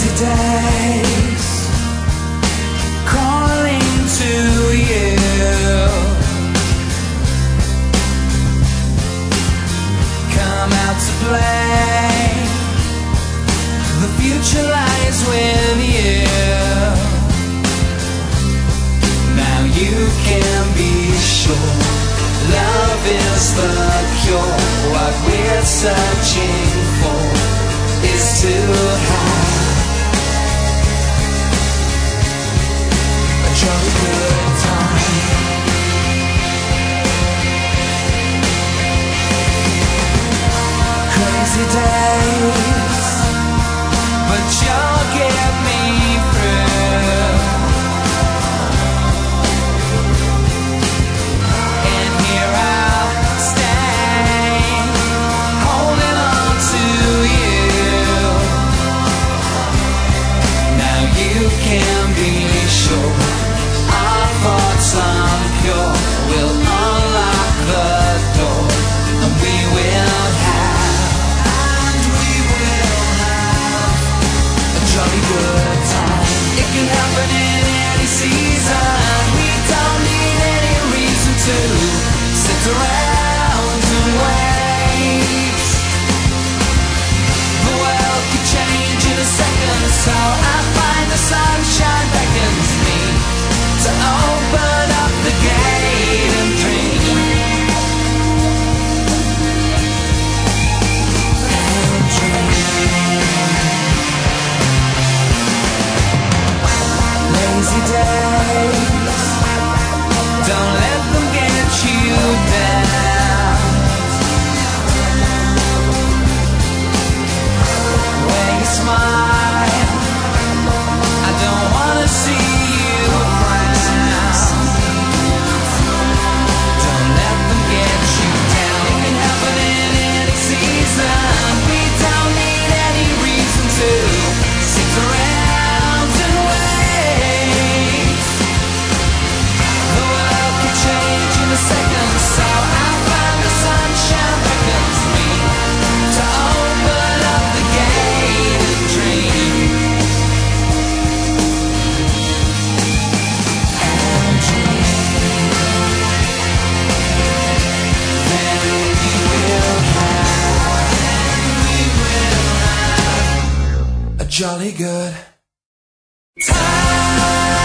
Crazy days calling to you. Come out to play. The future lies with you. Now you can be sure love is the cure. What we're searching for is to have a jolly good time. Crazy days, but you'll get me through. And here I'll stay, holding on to you. Now you can be sure our thoughts are pure. We'll unlock the door, and we will have a jolly good time. It can happen in any season. We don't need any reason to sit around and wait. The world could change in a second, so I find the sunshine beckons me to open up the gate and dream. And dream. Lazy days, don't let them get you down. When you smile, I don't wanna see you frown. Don't let them get you down. It can happen in any season. We don't need any reason to sit around and wait. The world could change in a second, so I find the sunshine beckons me to open up the gate and dream. And dream. Then we will have a jolly good time.